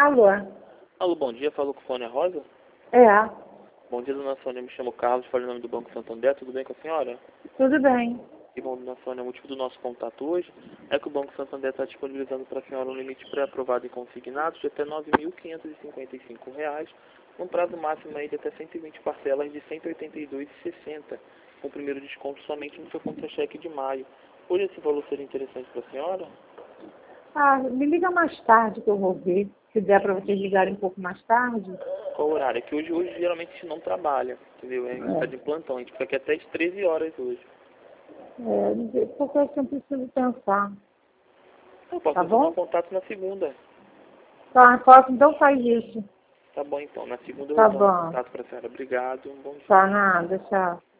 Alô? Alô, bom dia. Falou com a Sônia Rosa? É, Bom dia, dona Sônia. Me chamo Carlos, falo em nome do Banco Santander. Tudo bem com a senhora? tudo bem. E bom, dona Sônia, o motivo do nosso contato hoje é que o Banco Santander está disponibilizando para a senhora um limite pré-aprovado em consignados de até R$ 9.555, num prazo máximo aí de até 120 parcelas de R$ 182,60, com o primeiro desconto somente no seu contra-cheque de maio. Hoje esse valor seria interessante para a senhora? Ah, me liga mais tarde que eu vou ver. Se der para vocês ligarem um pouco mais tarde. Qual o horário? É que hoje geralmente a gente não trabalha, entendeu? A gente está de plantão, a gente fica aqui até as 13 horas hoje. Porque eu preciso pensar. Eu posso Tá tomar bom? contato na segunda. Tá, posso, então faz isso. Tá bom, então. Na segunda eu Tá retorno o bom. contato para a senhora. Obrigado. Um bom dia. Tá nada, tchau.